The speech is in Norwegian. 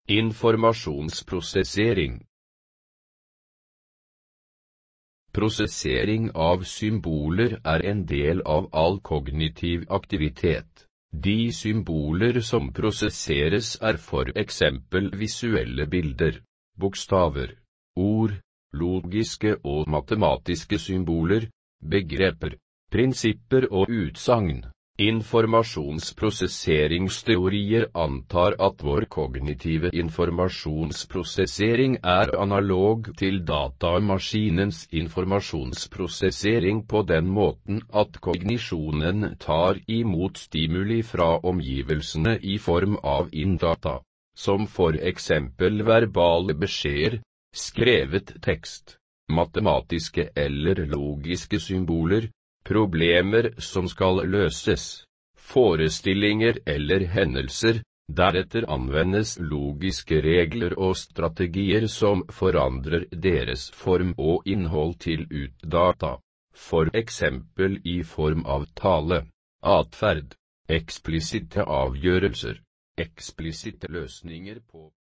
Informasjonsprosessering. Prosessering av symboler er en del av all kognitiv aktivitet. De symboler som prosesseres er for eksempel visuelle bilder, bokstaver, ord, logiske og matematiske symboler, begreper, prinsipper og utsagn. Informasjonsprosesseringsteorier antar at vår kognitive informasjonsprosessering er analog til datamaskinens informasjonsprosessering på den måten at kognisjonen tar imot stimuli fra omgivelsene i form av inndata, som for eksempel verbale beskjeder, skrevet tekst, matematiske eller logiske symboler, problemer som skal løses, forestillinger eller hendelser. Deretter anvendes logiske regler og strategier som forandrer deres form og innhold til utdata, for eksempel i form av tale, atferd, eksplisitte avgjørelser, eksplisitte løsninger på